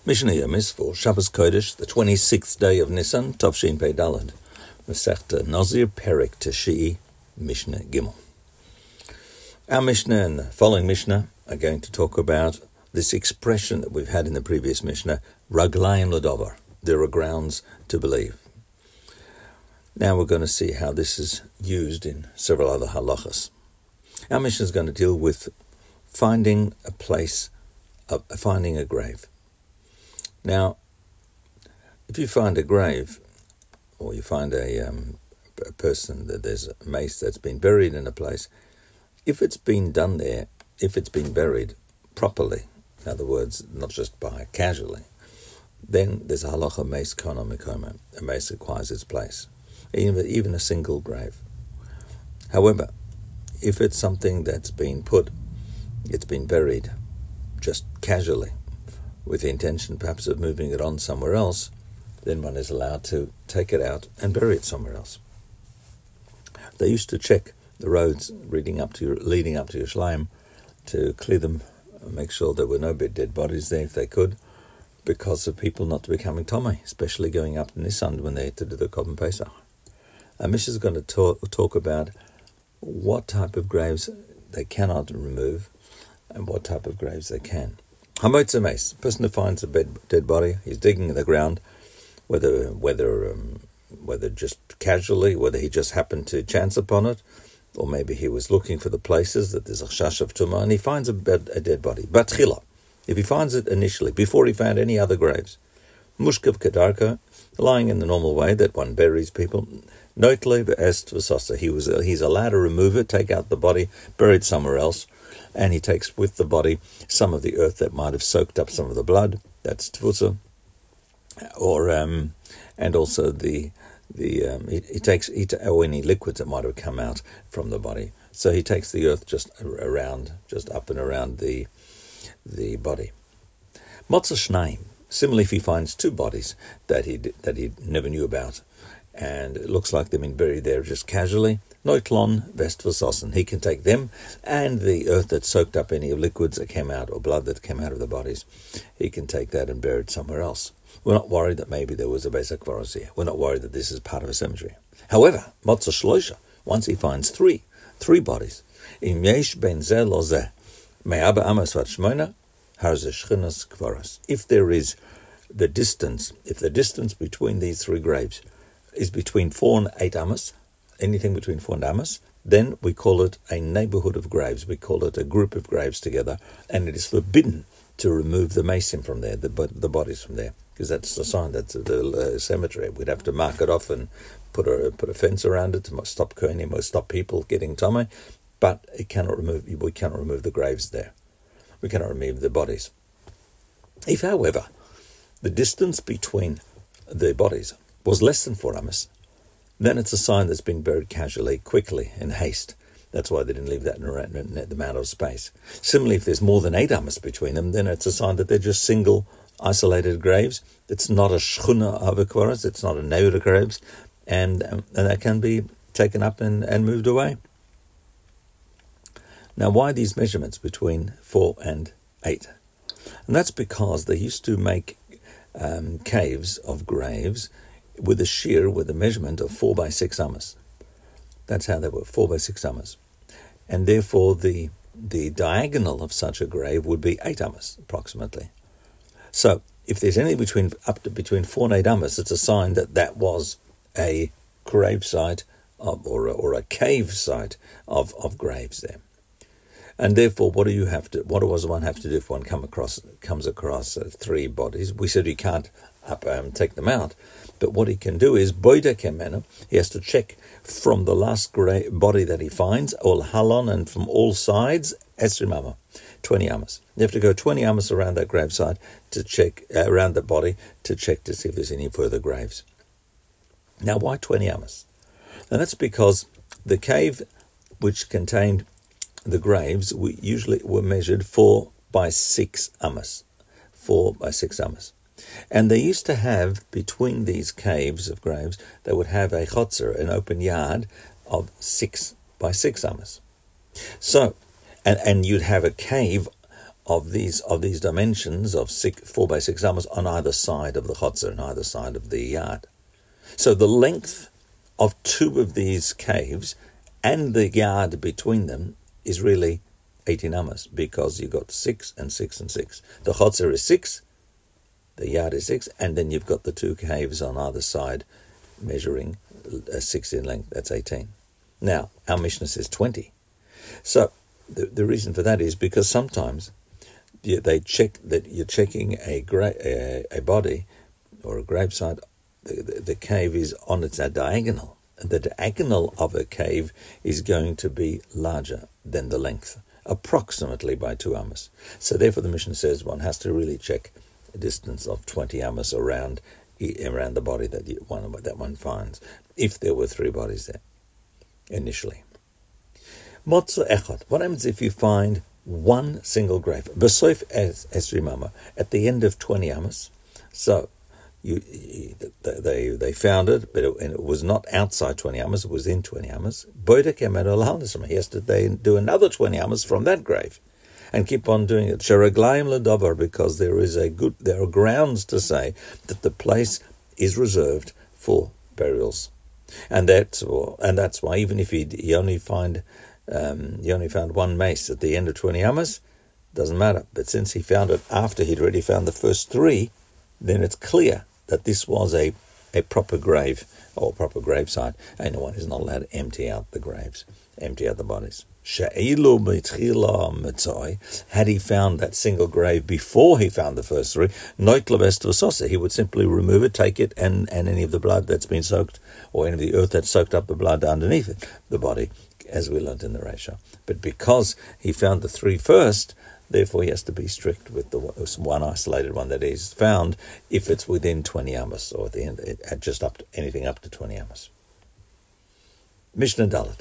Mishnah Yomis for Shabbos Kodesh, the 26th day of Nisan, Tovshin Pei Daled, Masechta Nazir Perek Tashii, Mishnah Gimel. Our Mishnah and the following Mishnah are going to talk about this expression that we've had in the previous Mishnah, Raglayim Ladovar. There are grounds to believe. Now we're going to see how this is used in several other halachas. Our Mishnah is going to deal with finding a place, finding a grave. Now, if you find a grave, or you find a person, that there's a mace that's been buried in a place, if it's been done there, if it's been buried properly, in other words, not just by casually, then there's a halacha mace kono mikoma, a mace acquires its place, even a single grave. However, if it's something that's been it's been buried just casually, with the intention perhaps of moving it on somewhere else, then one is allowed to take it out and bury it somewhere else. They used to check the roads leading up to Yerushalayim to clear them, make sure there were no dead bodies there if they could, because of people not becoming tomei, especially going up to Nisan when they had to do the Korban Pesach. Our Mishnah is going to talk about what type of graves they cannot remove and what type of graves they can. Hamotza mace, person who finds a dead body, he's digging in the ground, whether just casually, whether he just happened to chance upon it, or maybe he was looking for the places that there's a chash of tumah, and he finds a dead body. Batchila, if he finds it initially, before he found any other graves, mushkav kadarka, lying in the normal way that one buries people, noitle ve'est v'sasa, he's allowed to remove it, take out the body, bury it somewhere else, and he takes with the body some of the earth that might have soaked up some of the blood, that's tfutza, or and also he takes any liquids that might have come out from the body. So he takes the earth just up and around the body. Motza shnaim. Similarly, if he finds two bodies that he never knew about, and it looks like they've been buried there just casually, noitlon vest v'sosen, he can take them and the earth that soaked up any liquids that came out or blood that came out of the bodies, he can take that and bury it somewhere else. We're not worried that maybe there was a Beis HaKvaros here. We're not worried that this is part of a cemetery. However, motza shlosha, once he finds three bodies, im yesh ben zeh lo zeh, me'aba amas vat shmoina, har zeh shchinas kvaros. If the distance between these three graves is between 4 and 8 amas, anything between 4 and 8 amas, then we call it a neighborhood of graves. We call it a group of graves together, and it is forbidden to remove the mason from there, the bodies from there, because that's the sign, that's the cemetery. We'd have to mark it off and put a fence around it to stop kohenim or stop people getting tomei, but we cannot remove the graves there. We cannot remove the bodies. If, however, the distance between the bodies was less than 4 amas, then it's a sign that's been buried casually, quickly, in haste. That's why they didn't leave that in the amount of space. Similarly, if there's more than 8 amas between them, then it's a sign that they're just single, isolated graves. It's not a shchuna of akvaras, it's not a neighborhood of graves, and that can be taken up and moved away. Now, why these measurements between 4 and 8? And that's because they used to make caves of graves with a measurement of 4 by 6 amas. That's how they were, 4 by 6 amas. And therefore the diagonal of such a grave would be 8 amas, approximately. So if there's anything between 4 and 8 amas, it's a sign that was a grave site or a cave site of graves there. And therefore, what does one have to do if one comes across 3 bodies? We said he can't take them out, but what he can do is boida kemena. He has to check from the last body that he finds, ol halon, and from all sides, esrim amma, 20 amas. You have to go 20 amas around that gravesite to check around the body to check to see if there's any further graves. Now, why 20 amas? And that's because the cave which contained the graves usually were measured 4 by 6 amas. 4 by 6 amas. And they used to have, between these caves of graves, they would have a chotzer, an open yard of 6 by 6 amas. So, and you'd have a cave of these dimensions of 4 by 6 amas on either side of the chotzer, on either side of the yard. So the length of 2 of these caves and the yard between them is really 18 amas, because you've got 6 and 6 and 6. The chotzer is 6, the yard is 6, and then you've got the 2 caves on either side measuring 6 in length. That's 18. Now, our Mishnah says 20. So the reason for that is because sometimes they check that you're checking a body or a gravesite. The cave is on its diagonal. The diagonal of a cave is going to be larger than the length, approximately by 2 amas. So therefore the Mishnah says one has to really check a distance of 20 amas around the body that one finds, if there were 3 bodies there initially. Motzo echad. What happens if you find one single grave? Besoif esri mama, at the end of 20 amas. So they found it, but it was not outside 20 amas, it was in 20 amas. He has to do another 20 amas from that grave and keep on doing it. Sheraglaim ledavar, because there are grounds to say that the place is reserved for burials. And that's why even if he only found one mace at the end of 20 amas, doesn't matter. But since he found it after he'd already found the first 3, then it's clear that this was a proper grave or proper gravesite, and no one is not allowed to empty out the graves, empty out the bodies. Had he found that single grave before he found the first 3, he would simply remove it, take it, and any of the blood that's been soaked, or any of the earth that soaked up the blood underneath it, the body, as we learned in the Reisha. But because he found the 3 first, therefore he has to be strict with the one isolated one that he's found, if it's within 20 amas, or at the end, just up to anything up to 20 amas. Mishnah Dalet.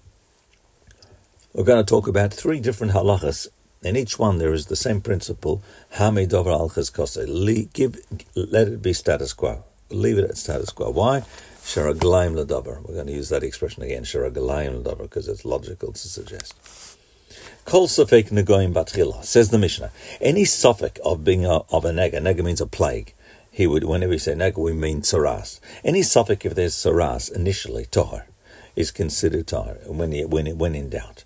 We're going to talk about 3 different halachas. In each one there is the same principle. Hame dover al cheskose. Let it be status quo. Leave it at status quo. Why? Sheraglaim ledavar. We're going to use that expression again, Sheraglaim ledavar, because it's logical to suggest. Kol safek negoim batchila, says the Mishnah. Any suffix of being of a nega. Nega means a plague. Whenever we say nega, we mean saras. Any suffix, if there's saras initially, tohar, is considered tohar when in doubt.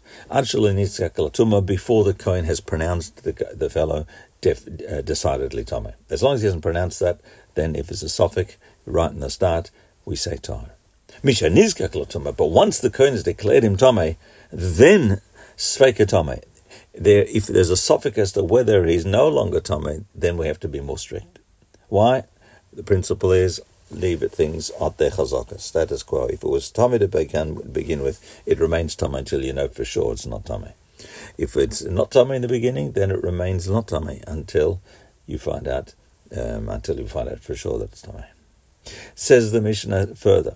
Before the Kohen has pronounced the fellow decidedly Tomei. As long as he hasn't pronounced that, then if it's a suffix right in the start, we say Tomei. Misha Nizkak Latuma, but once the Kohen has declared him Tomei, then Sveika Tomei. If there's a suffix as to whether he's no longer Tomei, then we have to be more strict. Why? The principle is leave it things at their chazaka, status quo. If it was Tomei to begin with, it remains Tomei until you know for sure it's not Tomei. If it's not Tomei in the beginning, then it remains not Tomei until you find out for sure that it's Tomei. Says the Mishnah further.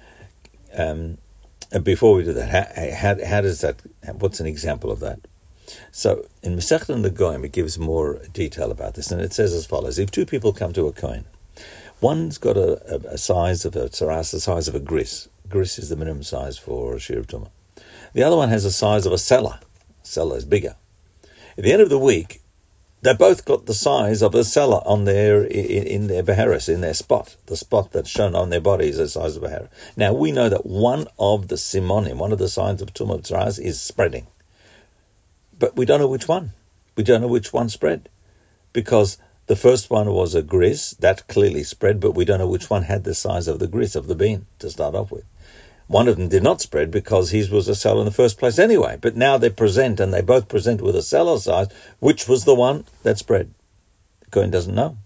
And before we do that, how does that? What's an example of that? So in Masechet Negoim, it gives more detail about this, and it says as follows: if 2 people come to a Kohen, one's got a size of a tzaras, the size of a gris. Gris is the minimum size for a shir of tumah. The other one has the size of a selah. Selah is bigger. At the end of the week, they both got the size of a selah on their in their beheres, in their spot. The spot that's shown on their body is the size of a beheres. Now we know that one of the simonim, one of the signs of tumah tzaras, is spreading, but we don't know which one. We don't know which one spread, because the first one was a gris, that clearly spread, but we don't know which one had the size of the gris, of the bean, to start off with. One of them did not spread because his was a selah in the first place anyway, but now they both present with a selah size, which was the one that spread. The Kohen doesn't know.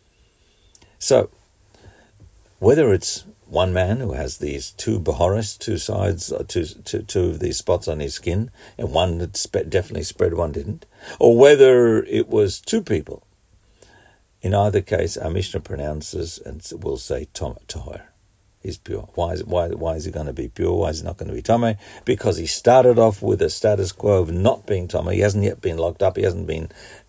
So, whether it's one man who has these 2 behoros, 2 sides, two of these spots on his skin, and one that definitely spread, one didn't, or whether it was 2 people, in either case, our Mishnah pronounces and will say Toher. He's pure. Why is he going to be pure? Why is he not going to be Tomei? Because he started off with a status quo of not being Tomei. He hasn't yet been locked up. He hasn't been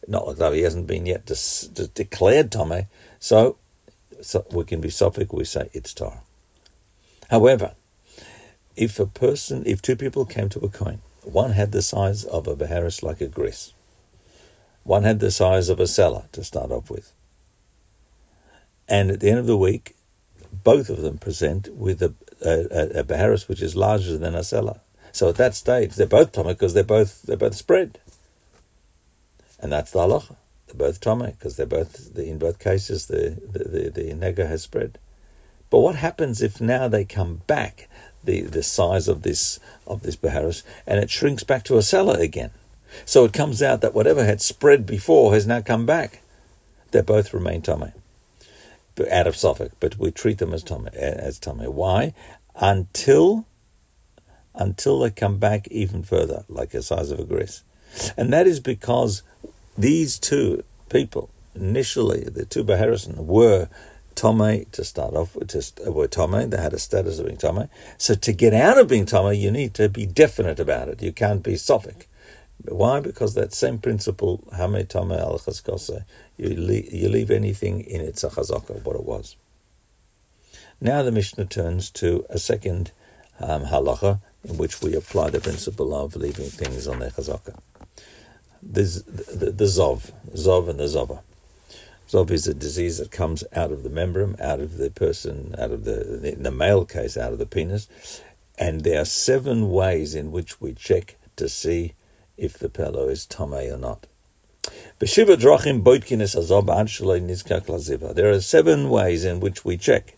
yet declared Tomei. So we can be sophic. We say it's Torah. However, if 2 people came to a Kohen, one had the size of a beheres like a gris, One had the size of a cellar to start off with. And at the end of the week, both of them present with a beharis which is larger than a cellar. So at that stage, they're both tamei because they're both spread. And that's the halacha. They're both tamei because in both cases the nega has spread. But what happens if now they come back, the size of this beharis, and it shrinks back to a cellar again? So it comes out that whatever had spread before has now come back. They both remain tamei, out of sofek, but we treat them as tamei. Why? Until they come back even further, like the size of a grist. And that is because these two people, initially, the two beharison, were tamei to start off with, were tamei, they had a status of being tamei. So to get out of being tamei, you need to be definite about it. You can't be sofek. Why? Because that same principle, Hamei Tamei al Chazkose, you leave anything in its chazaka, what it was. Now the Mishnah turns to a second halacha in which we apply the principle of leaving things on their chazaka. There's the zov and the zova. Zov is a disease that comes out of the membrum, out of the person, in the male case, out of the penis. And there are 7 ways in which we check to see if the pillow is tamei or not. There are 7 ways in which we check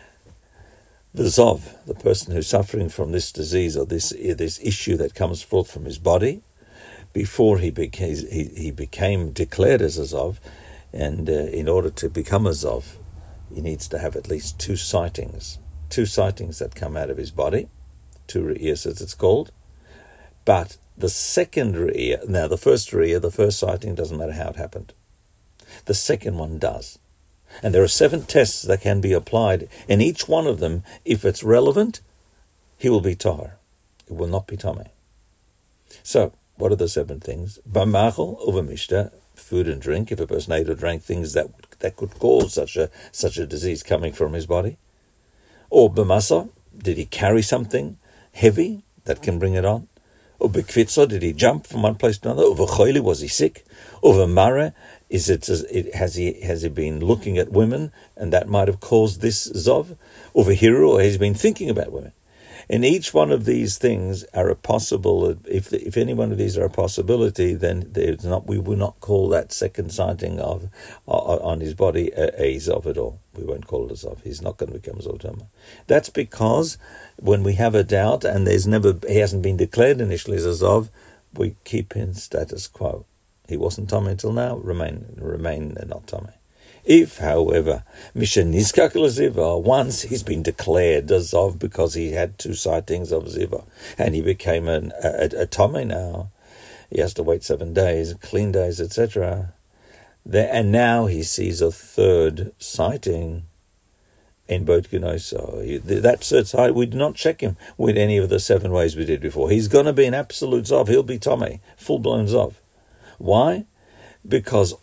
the zov, the person who's suffering from this disease or this issue that comes forth from his body, before he became declared as a zov. And in order to become a zov, he needs to have at least 2 sightings that come out of his body, 2 re'iyas as it's called. But the second re'iyah, now the first re'iyah, the first sighting, doesn't matter how it happened. The second one does. And there are 7 tests that can be applied, and each one of them, if it's relevant, he will be tahor. It will not be tamei. So, what are the 7 things? B'machal uv'mishta, food and drink, if a person ate or drank things that could cause such a disease coming from his body. Or b'masa, did he carry something heavy that can bring it on? Or b'kvitza, did he jump from one place to another? Or v'choili, was he sick? Or v'mare, has he been looking at women and that might have caused this zov? Or v'hiru, or has he been thinking about women? And each one of these things are a possible. If any one of these are a possibility, then we will not call that second sighting on his body a zov at all. We won't call it a zov. He's not going to become a zov. That's because when we have a doubt and he hasn't been declared initially as a zov, we keep in status quo. He wasn't tamei until now. Remain not tamei. If, however, Mishenizkak l'ziva, once he's been declared a zov because he had 2 sightings of ziva, and he became a tamei now, he has to wait 7 days, clean days, etc. And now he sees a 3rd sighting in Beit Genoso. That 3rd sight, we do not check him with any of the 7 ways we did before. He's going to be an absolute zov. He'll be tamei, full-blown zov. Why? Because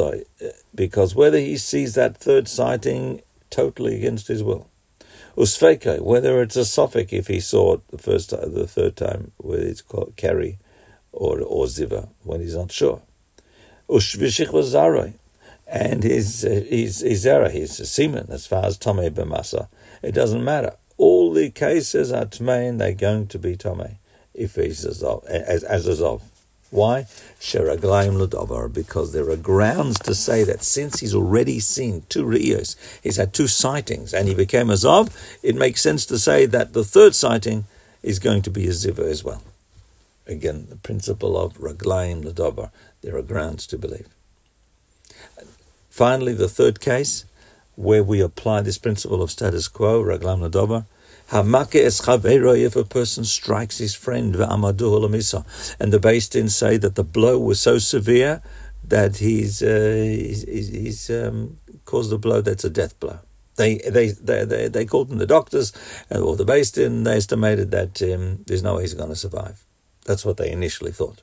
whether he sees that 3rd sighting totally against his will, usfeke, whether it's a sofek if he saw it the 3rd time, whether it's called keri or ziva, when he's not sure, ushvishich was zaroi, and his zera, his semen, as far as tamei b'masa, it doesn't matter. All the cases are tamei, and they're going to be tamei if he's as a zov. Why? Sheraglaim l'davar, because there are grounds to say that since he's already seen 2 re'iyos, he's had 2 sightings, and he became a zov, it makes sense to say that the 3rd sighting is going to be a ziva as well. Again, the principle of raglaim l'davar, there are grounds to believe. Finally, the 3rd case, where we apply this principle of status quo, raglaim l'davar, Hamake es chavero, if a person strikes his friend, v'amadu holamisa, and the Beis Din say that the blow was so severe that he's caused a blow that's a death blow. They called them the doctors, or the Beis Din, they estimated that there's no way he's going to survive. That's what they initially thought.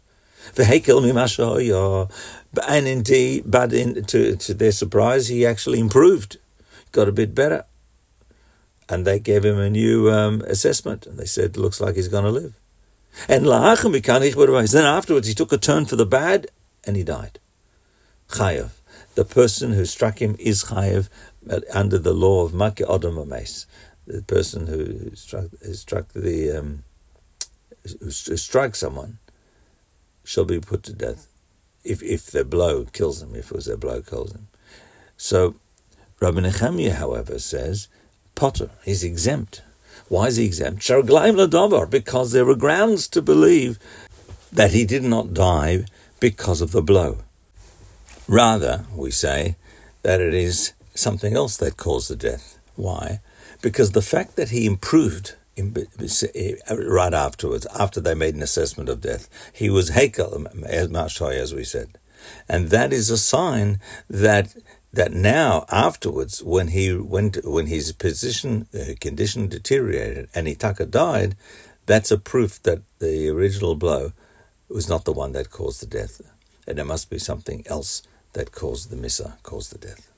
And indeed, but to their surprise, he actually improved, got a bit better. And they gave him a new assessment, and they said, looks like he's going to live. And then afterwards, he took a turn for the bad, and he died. chayav. The person who struck him is chayav under the law of Maki Adam Ames. The person who strikes someone shall be put to death if their blow kills him, if it was their blow kills him. So Rabbi Nechemiah, however, says, Potter, he's exempt. Why is he exempt? Sharglaim Ladavar, because there are grounds to believe that he did not die because of the blow. Rather, we say that it is something else that caused the death. Why? Because the fact that he improved right afterwards, after they made an assessment of death, he was Heikel Mashoy, as we said. And that is a sign that now, afterwards, when his condition deteriorated and Itaka died, that's a proof that the original blow was not the one that caused the death. And there must be something else that caused the death.